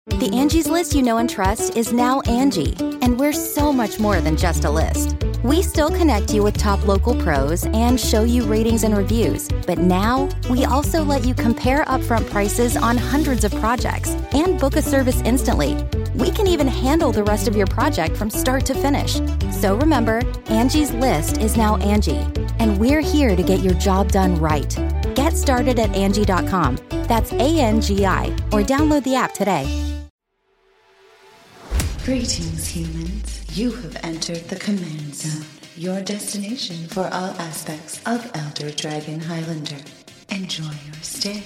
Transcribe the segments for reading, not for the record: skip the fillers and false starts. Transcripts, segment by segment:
The Angie's List you know and trust is now Angie, and we're so much more than just a list. We still connect you with top local pros and show you ratings and reviews, but now we also let you compare upfront prices on hundreds of projects and book a service instantly. We can even handle the rest of your project from start to finish. So remember, Angie's List is now Angie, and we're here to get your job done right. Get started at Angie.com. That's ANGI, or download the app today. Greetings, humans. You have entered the Command Zone, your destination for all aspects of Elder Dragon Highlander. Enjoy your stay.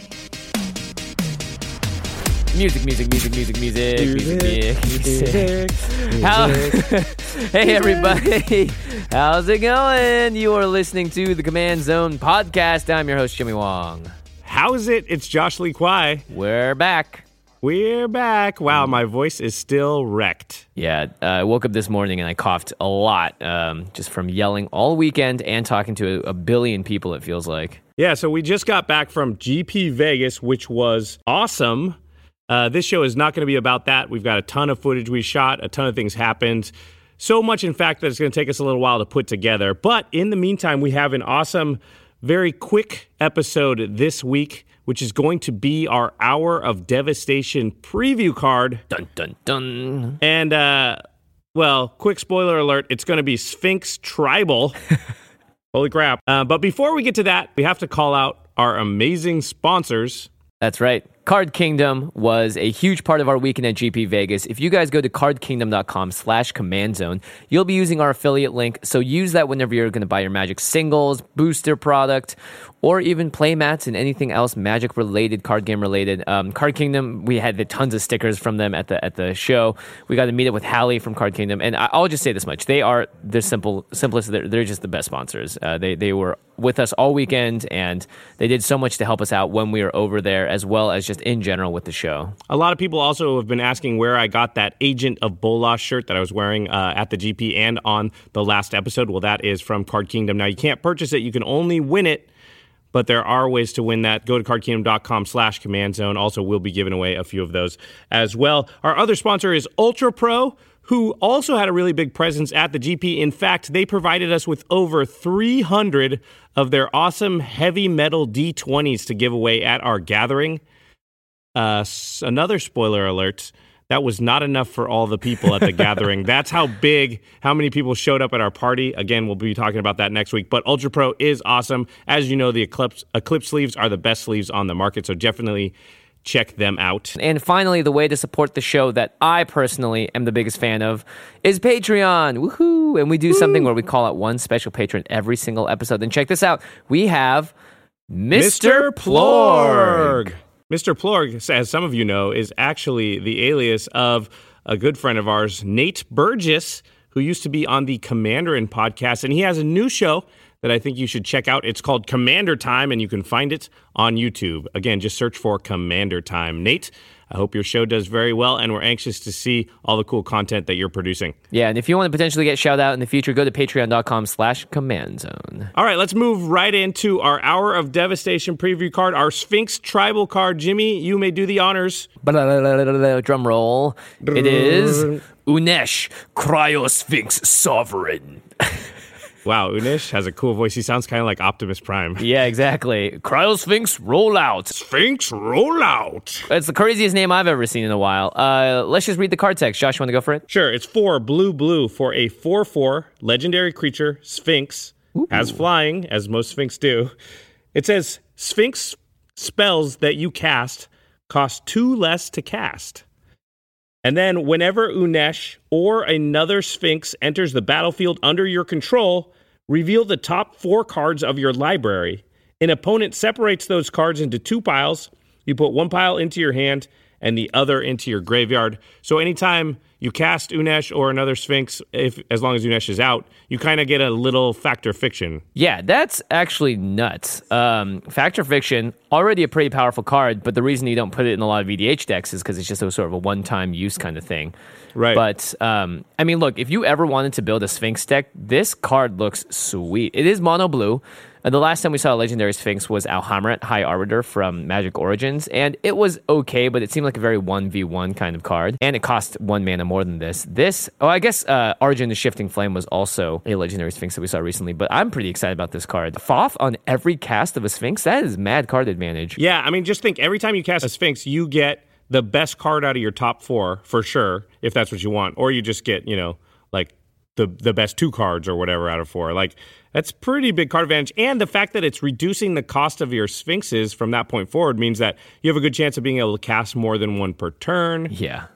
Music. Hey, everybody. How's it going? You are listening to the Command Zone podcast. I'm your host, Jimmy Wong. How's it? It's Josh Lee Kwai. We're back. Wow, my voice is still wrecked. Yeah, I woke up this morning and I coughed a lot just from yelling all weekend and talking to a billion people, it feels like. Yeah, so we just got back from GP Vegas, which was awesome. This show is not going to be about that. We've got a ton of footage we shot. A ton of things happened. So much, in fact, that it's going to take us a little while to put together. But in the meantime, we have an awesome, very quick episode this week, which is going to be our Hour of Devastation preview card. Dun, dun, dun. And, well, quick spoiler alert, it's going to be Sphinx Tribal. Holy crap. But before we get to that, we have to call out our amazing sponsors. That's right. Card Kingdom was a huge part of our weekend at GP Vegas. If you guys go to cardkingdom.com/command zone, you'll be using our affiliate link. So use that whenever you're going to buy your Magic singles, booster product, or even play mats and anything else Magic related, card game related. Card Kingdom, we had tons of stickers from them at the show. We got to meet up with Hallie from Card Kingdom, and I'll just say this much: they're simplest. They're just the best sponsors. They were with us all weekend, and they did so much to help us out when we were over there, as well as just in general with the show. A lot of people also have been asking where I got that Agent of Bolas shirt that I was wearing at the GP and on the last episode. Well, that is from Card Kingdom. Now, you can't purchase it. You can only win it, but there are ways to win that. Go to cardkingdom.com/command zone. Also, we'll be giving away a few of those as well. Our other sponsor is Ultra Pro, who also had a really big presence at the GP. In fact, they provided us with over 300 of their awesome heavy metal D20s to give away at our gathering. Another spoiler alert, that was not enough for all the people at the gathering. That's how many people showed up at our party. Again, we'll be talking about that next week. But Ultra Pro is awesome. As you know, the Eclipse sleeves are the best sleeves on the market, so definitely check them out. And finally, the way to support the show that I personally am the biggest fan of is Patreon. Woohoo! And we do something where we call out one special patron every single episode. And check this out. We have Mr. Plorg. Mr. Plorg, as some of you know, is actually the alias of a good friend of ours, Nate Burgess, who used to be on the Commanderin podcast. And he has a new show that I think you should check out. It's called Commander Time, and you can find it on YouTube. Again, just search for Commander Time. Nate, I hope your show does very well, and we're anxious to see all the cool content that you're producing. Yeah, and if you want to potentially get shout out in the future, go to patreon.com/command zone. All right, let's move right into our Hour of Devastation preview card, our Sphinx Tribal card. Jimmy, you may do the honors. Drum roll. It is Unesh, Cryosphinx Sovereign. Wow, Unesh has a cool voice. He sounds kind of like Optimus Prime. Yeah, exactly. Cryosphinx Rollout. Sphinx Rollout. It's the craziest name I've ever seen in a while. Let's just read the card text. Josh, you want to go for it? Sure. It's 4 blue for a 4/4 legendary creature, Sphinx. Ooh. Has flying, as most Sphinx do. It says, Sphinx spells that you cast cost 2 less to cast. And then whenever Unesh or another Sphinx enters the battlefield under your control, reveal the top 4 cards of your library. An opponent separates those cards into 2 piles. You put 1 pile into your hand and the other into your graveyard. So anytime you cast Unesh or another Sphinx, as long as Unesh is out, you kind of get a little Factor Fiction. Yeah, that's actually nuts. Factor Fiction, already a pretty powerful card, but the reason you don't put it in a lot of VDH decks is because it's just a sort of a one-time use kind of thing. Right. But, I mean, look, if you ever wanted to build a Sphinx deck, this card looks sweet. It is mono blue. The last time we saw a Legendary Sphinx was Alhamret, High Arbiter from Magic Origins, and it was okay, but it seemed like a very 1v1 kind of card, and it cost 1 mana more than this. I guess Arjun the Shifting Flame was also a Legendary Sphinx that we saw recently, but I'm pretty excited about this card. Foth on every cast of a Sphinx, that is mad card advantage. Yeah, I mean, just think, every time you cast a Sphinx, you get the best card out of your top 4, for sure, if that's what you want, or you just get, like, the best 2 cards or whatever out of 4. Like, that's pretty big card advantage. And the fact that it's reducing the cost of your Sphinxes from that point forward means that you have a good chance of being able to cast more than one per turn. Yeah.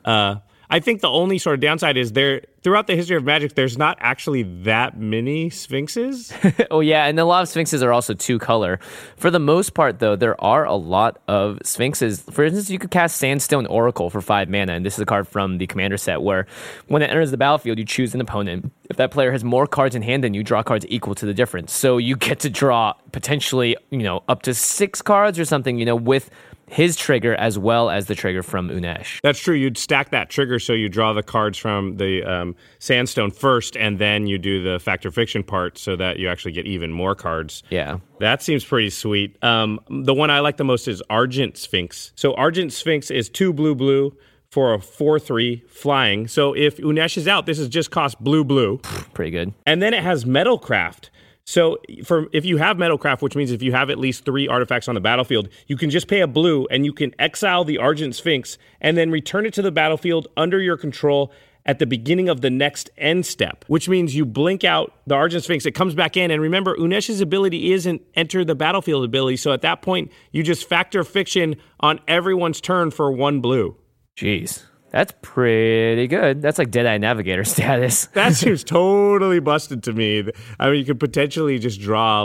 I think the only sort of downside is throughout the history of Magic, there's not actually that many Sphinxes. Oh, yeah, and a lot of Sphinxes are also 2-color. For the most part, though, there are a lot of Sphinxes. For instance, you could cast Sandstone Oracle for 5 mana, and this is a card from the Commander set where when it enters the battlefield, you choose an opponent. If that player has more cards in hand than you, draw cards equal to the difference. So you get to draw potentially, up to 6 cards or something, with his trigger as well as the trigger from Unesh. That's true. You'd stack that trigger so you draw the cards from the Sandstone first, and then you do the Factor Fiction part so that you actually get even more cards. Yeah. That seems pretty sweet. The one I like the most is Argent Sphinx. So Argent Sphinx is 2 blue for a 4/3 flying. So if Unesh is out, this is just cost blue. Pretty good. And then it has Metalcraft. So if you have Metalcraft, which means if you have at least 3 artifacts on the battlefield, you can just pay a blue and you can exile the Argent Sphinx and then return it to the battlefield under your control at the beginning of the next end step, which means you blink out the Argent Sphinx, it comes back in, and remember, Unesh's ability is an enter the battlefield ability, so at that point, you just Factor Fiction on everyone's turn for 1 blue. Jeez. That's pretty good. That's like Deadeye Navigator status. That seems totally busted to me. I mean, you could potentially just draw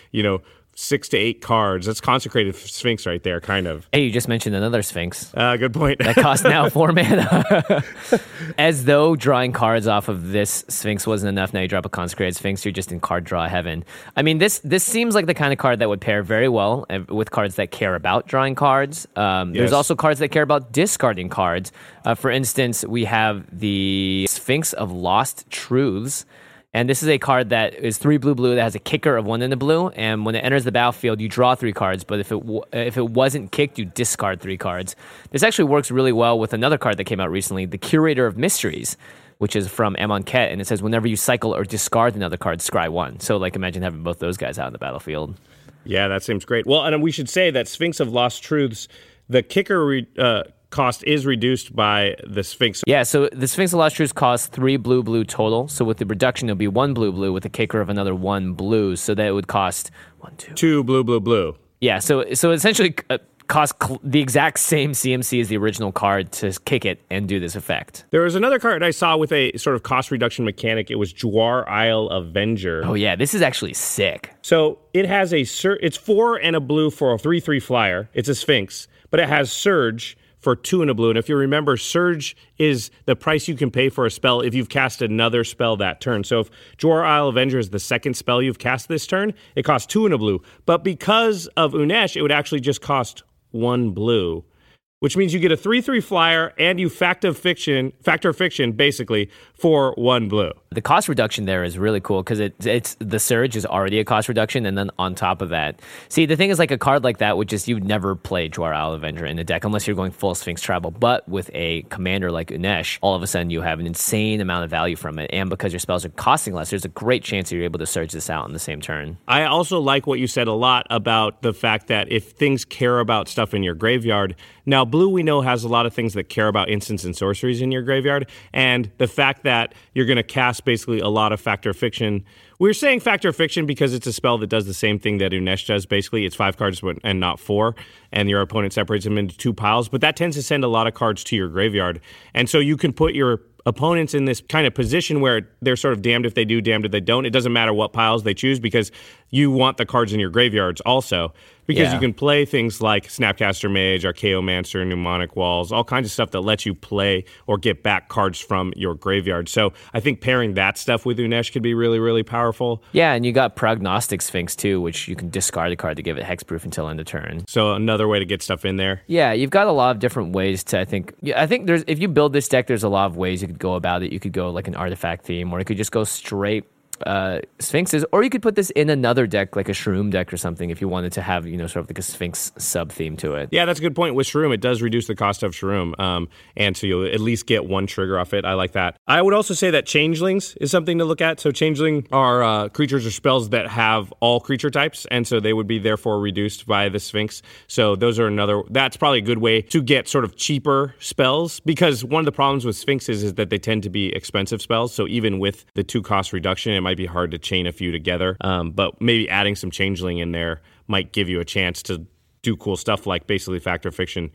6 to 8 cards. That's Consecrated Sphinx right there, kind of. Hey, you just mentioned another Sphinx. Good point. That costs now 4 mana. As though drawing cards off of this Sphinx wasn't enough, now you drop a Consecrated Sphinx, you're just in card draw heaven. I mean, this seems like the kind of card that would pair very well with cards that care about drawing cards. There's also cards that care about discarding cards. For instance, we have the Sphinx of Lost Truths. And this is a card that is 3 blue that has a kicker of 1 in the blue. And when it enters the battlefield, you draw 3 cards. But if it wasn't kicked, you discard 3 cards. This actually works really well with another card that came out recently, the Curator of Mysteries, which is from Amonkhet. And it says, whenever you cycle or discard another card, scry 1. So imagine having both those guys out in the battlefield. Yeah, that seems great. Well, and we should say that Sphinx of Lost Truths, the kicker cost is reduced by the Sphinx. Yeah, so the Sphinx of Lost Truths costs 3 blue total. So with the reduction, it'll be 1 blue with a kicker of another 1 blue. So that it would cost 2 blue. Yeah, so essentially cost the exact same CMC as the original card to kick it and do this effect. There was another card I saw with a sort of cost reduction mechanic. It was Jwar Isle Avenger. Oh yeah, this is actually sick. So it has it's 4 and a blue for a 3/3 flyer. It's a Sphinx, but it has Surge for 2 and a blue. And if you remember, Surge is the price you can pay for a spell if you've cast another spell that turn. So if Jwar Isle Avenger is the second spell you've cast this turn, it costs 2 and a blue. But because of Unesh, it would actually just cost 1 blue, which means you get a 3/3 flyer and you Factor Fiction basically for 1 blue. The cost reduction there is really cool because it's the Surge is already a cost reduction, and then on top of that, see, the thing is, like, a card like that would just, you'd never play Jwar Isle Avenger in the deck unless you're going full Sphinx Tribal. But with a commander like Unesh, all of a sudden you have an insane amount of value from it, and because your spells are costing less, there's a great chance that you're able to Surge this out in the same turn. I also like what you said a lot about the fact that if things care about stuff in your graveyard, now blue we know has a lot of things that care about instants and sorceries in your graveyard, and the fact that you're going to cast basically a lot of Factor Fiction. We're saying Factor Fiction because it's a spell that does the same thing that Unesh does. Basically, it's 5 cards and not 4, and your opponent separates them into 2 piles, but that tends to send a lot of cards to your graveyard. And so you can put your opponents in this kind of position where they're sort of damned if they do, damned if they don't. It doesn't matter what piles they choose because you want the cards in your graveyards also. Because you can play things like Snapcaster Mage, Archaeomancer, Mnemonic Walls, all kinds of stuff that lets you play or get back cards from your graveyard. So I think pairing that stuff with Unesh could be really, really powerful. Yeah, and you got Prognostic Sphinx too, which you can discard a card to give it hexproof until end of turn. So another way to get stuff in there. Yeah, you've got a lot of different ways to, I think there's, if you build this deck, there's a lot of ways you could go about it. You could go like an artifact theme, or you could just go straight Sphinxes, or you could put this in another deck, like a Shroom deck or something, if you wanted to have, sort of like a Sphinx sub-theme to it. Yeah, that's a good point. With Shroom, it does reduce the cost of Shroom, and so you'll at least get one trigger off it. I like that. I would also say that Changelings is something to look at. So Changeling are creatures or spells that have all creature types, and so they would be therefore reduced by the Sphinx. So those are that's probably a good way to get sort of cheaper spells, because one of the problems with Sphinxes is that they tend to be expensive spells. So even with the 2-cost reduction, it might be hard to chain a few together, but maybe adding some Changeling in there might give you a chance to do cool stuff like basically Fact or Fiction,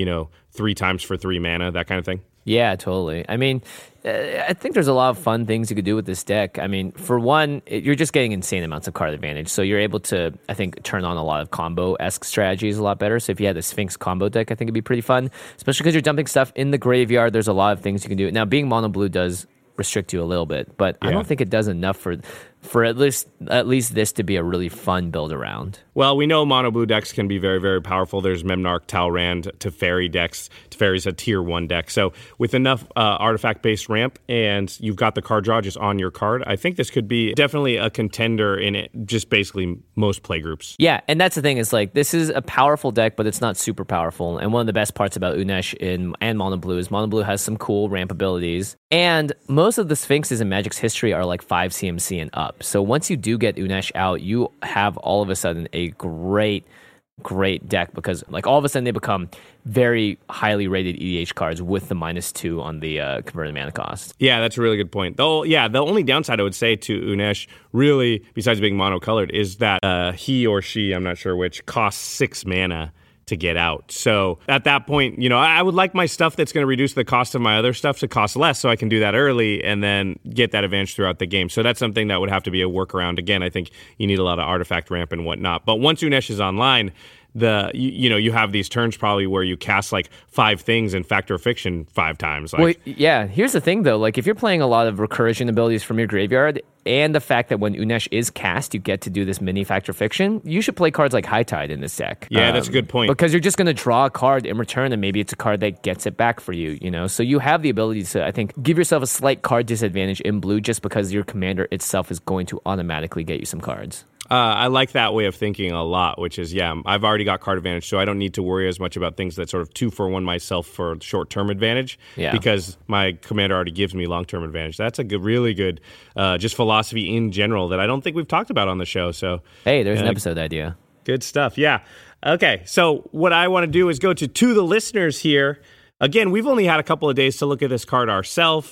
3 times for 3 mana, that kind of thing. Yeah, totally. I mean, I think there's a lot of fun things you could do with this deck. I mean, for one, you're just getting insane amounts of card advantage. So you're able to, I think, turn on a lot of combo-esque strategies a lot better. So if you had the Sphinx combo deck, I think it'd be pretty fun, especially because you're dumping stuff in the graveyard. There's a lot of things you can do. Now, being mono blue does restrict you a little bit, but I don't think it does enough for at least this to be a really fun build around. Well, we know mono blue decks can be very, very powerful. There's Memnarch, Talrand, Teferi decks. Teferi's a tier 1 deck. So with enough artifact-based ramp and you've got the card draw just on your card, I think this could be definitely a contender in it, just basically most play groups. Yeah, and that's the thing, is like, this is a powerful deck, but it's not super powerful. And one of the best parts about Unesh and mono blue is mono blue has some cool ramp abilities. And most of the Sphinxes in Magic's history are like 5 CMC and up. So once you do get Unesh out, you have all of a sudden a great deck, because like all of a sudden they become very highly rated EDH cards with the -2 on the converted mana cost. Yeah, that's a really good point. Though, yeah, the only downside I would say to Unesh, really, besides being monocolored, is that he or she, I'm not sure which, costs 6 mana to get out. So at that point, I would like my stuff that's going to reduce the cost of my other stuff to cost less, so I can do that early and then get that advantage throughout the game. So that's something that would have to be a workaround. Again, I think you need a lot of artifact ramp and whatnot. But once Unesh is online, you have these turns probably where you cast like 5 things in Fact or Fiction 5 times. Well, yeah. Here's the thing though, like if you're playing a lot of recursion abilities from your graveyard, and the fact that when Unesh is cast, you get to do this mini Fact or Fiction, you should play cards like High Tide in this deck. Yeah, that's a good point. Because you're just going to draw a card in return, and maybe it's a card that gets it back for you, So you have the ability to, I think, give yourself a slight card disadvantage in blue just because your commander itself is going to automatically get you some cards. I like that way of thinking a lot, which is, I've already got card advantage, so I don't need to worry as much about things that sort of 2-for-1 myself for short-term advantage, because my commander already gives me long-term advantage. That's a really good just philosophy in general that I don't think we've talked about on the show. So hey, there's an episode idea. Good stuff, yeah. Okay, so what I want to do is go to the listeners here. Again, we've only had a couple of days to look at this card ourselves.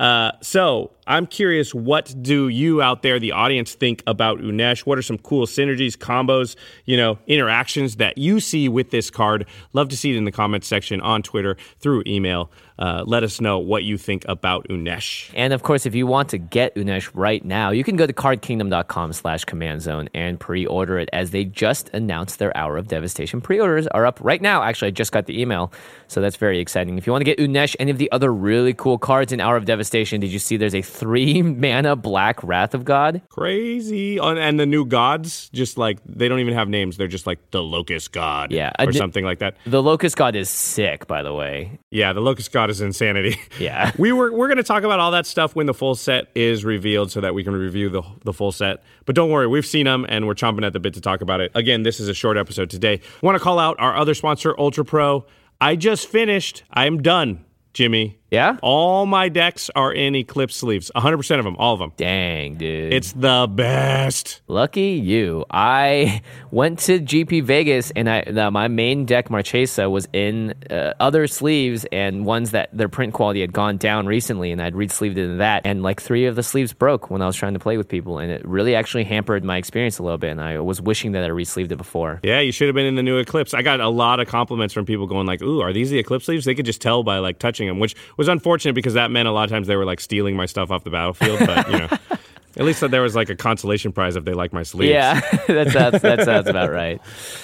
So I'm curious, what do you out there, the audience, think about Unesh? What are some cool synergies, combos, interactions that you see with this card? Love to see it in the comments section on Twitter, through email. Let us know what you think about Unesh. And of course, if you want to get Unesh right now, you can go to cardkingdom.com/command zone and pre-order it, as they just announced their Hour of Devastation. Pre-orders are up right now. Actually, I just got the email, so that's very exciting. If you want to get Unesh, any of the other really cool cards in Hour of Devastation, did you see there's a 3-mana black Wrath of God? Crazy. And the new gods, just like, they don't even have names. They're just like the Locust God, or something like that. The Locust God is sick, by the way. Yeah, the Locust God is insanity. Yeah. We're going to talk about all that stuff when the full set is revealed, so that we can review the full set. But don't worry, we've seen them and we're chomping at the bit to talk about it. Again, this is a short episode today. Want to call out our other sponsor, Ultra Pro. I just finished. I am done, Jimmy. Yeah? All my decks are in Eclipse sleeves. 100% of them. All of them. Dang, dude. It's the best. Lucky you. I went to GP Vegas, and my main deck, Marchesa, was in other sleeves, and ones that their print quality had gone down recently, and I'd re-sleeved into that, and like 3 of the sleeves broke when I was trying to play with people, and it really actually hampered my experience a little bit, and I was wishing that I re-sleeved it before. Yeah, you should have been in the new Eclipse. I got a lot of compliments from people going like, ooh, are these the Eclipse sleeves? They could just tell by like touching them, which was unfortunate because that meant a lot of times they were like stealing my stuff off the battlefield, but At least there was like a consolation prize if they like my sleeves. Yeah, that sounds about right.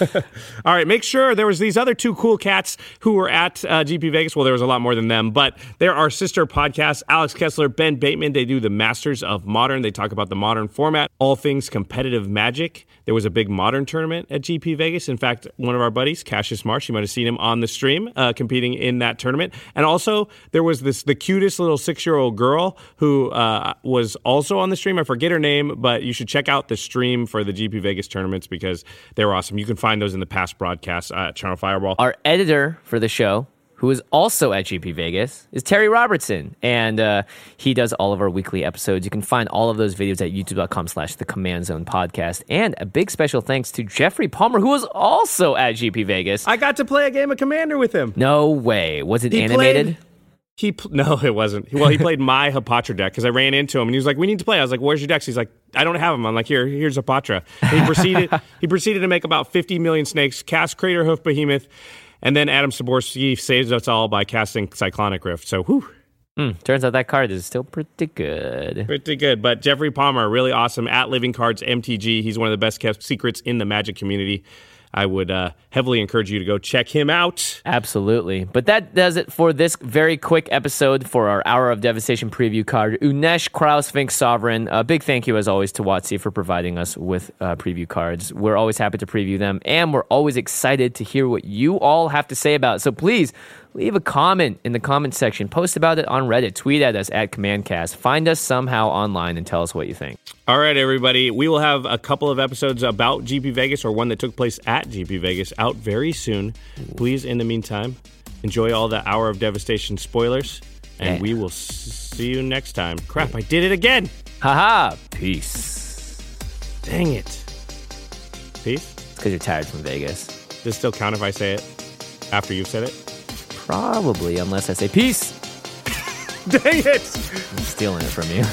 All right, make sure there was these other two cool cats who were at GP Vegas. Well, there was a lot more than them, but there are sister podcasts. Alex Kessler, Ben Bateman, they do the Masters of Modern. They talk about the modern format, all things competitive Magic. There was a big modern tournament at GP Vegas. In fact, one of our buddies, Cassius Marsh, you might have seen him on the stream competing in that tournament. And also, there was the cutest little 6-year-old girl who was also on the stream. I forget her name, but you should check out the stream for the GP Vegas tournaments because they were awesome. You can find those in the past broadcasts at Channel Fireball. Our editor for the show, who is also at GP Vegas, is Terry Robertson. And he does all of our weekly episodes. You can find all of those videos at youtube.com/The Command Zone Podcast. And a big special thanks to Jeffrey Palmer, who was also at GP Vegas. I got to play a game of Commander with him. No way. Was it animated? No, it wasn't. Well, he played my Hapatra deck because I ran into him and he was like, "We need to play." I was like, "Where's your decks?" He's like, "I don't have them." I'm like, "Here's Hapatra." And he proceeded to make about 50 million snakes, cast Crater Hoof Behemoth, and then Adam Saborski saves us all by casting Cyclonic Rift. So, whew. Turns out that card is still pretty good. Pretty good. But Jeffrey Palmer, really awesome at Living Cards MTG. He's one of the best kept secrets in the Magic community. I would heavily encourage you to go check him out. Absolutely. But that does it for this very quick episode for our Hour of Devastation preview card. Unesh Kraus, Sphinx Sovereign. A big thank you, as always, to WotC for providing us with preview cards. We're always happy to preview them, and we're always excited to hear what you all have to say about it. So please, leave a comment in the comment section. Post about it on Reddit. Tweet at us at CommandCast. Find us somehow online and tell us what you think. All right, everybody. We will have a couple of episodes about GP Vegas or one that took place at GP Vegas out very soon. Please, in the meantime, enjoy all the Hour of Devastation spoilers, and we will see you next time. Crap, I did it again. Haha. Peace. Dang it. Peace? It's because you're tired from Vegas. Does it still count if I say it after you've said it? Probably, unless I say peace. Dang it! I'm stealing it from you.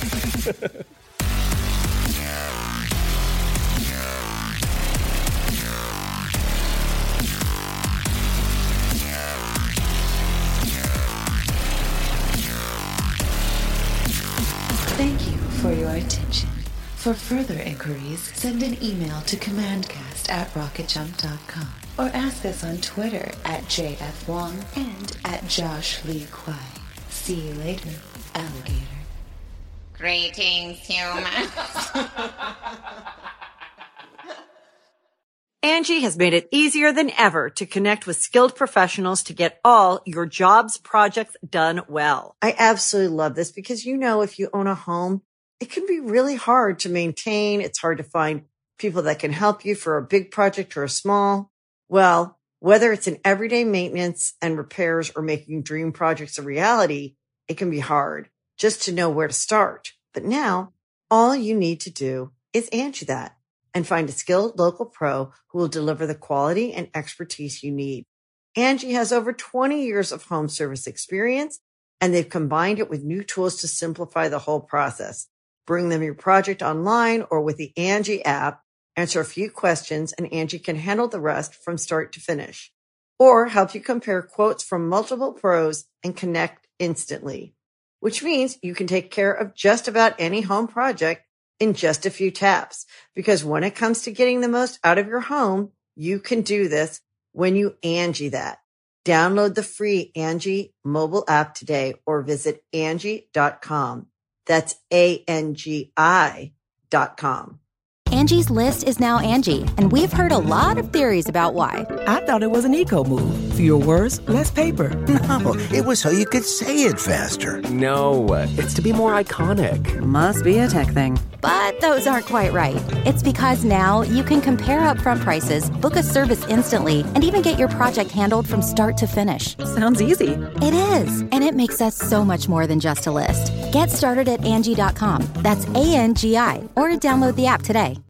Thank you for your attention. For further inquiries, send an email to commandcast@rocketjump.com or ask us on Twitter @JFWong and @JoshLeeQuai. See you later, alligator. Greetings, humans. Angie has made it easier than ever to connect with skilled professionals to get all your jobs projects done well. I absolutely love this because, if you own a home, it can be really hard to maintain. It's hard to find people that can help you for a big project or a small. Well, whether it's in everyday maintenance and repairs or making dream projects a reality, it can be hard just to know where to start. But now all you need to do is Angie that and find a skilled local pro who will deliver the quality and expertise you need. Angie has over 20 years of home service experience, and they've combined it with new tools to simplify the whole process. Bring them your project online or with the Angie app, answer a few questions, and Angie can handle the rest from start to finish. Or help you compare quotes from multiple pros and connect instantly, which means you can take care of just about any home project in just a few taps. Because when it comes to getting the most out of your home, you can do this when you Angie that. Download the free Angie mobile app today or visit Angie.com. That's ANGI.com. Angie's List is now Angie, and we've heard a lot of theories about why. I thought it was an eco move. Fewer words, less paper. No, it was so you could say it faster. No, it's to be more iconic. Must be a tech thing. But those aren't quite right. It's because now you can compare upfront prices, book a service instantly, and even get your project handled from start to finish. Sounds easy. It is, and it makes us so much more than just a list. Get started at Angie.com. That's ANGI, or download the app today.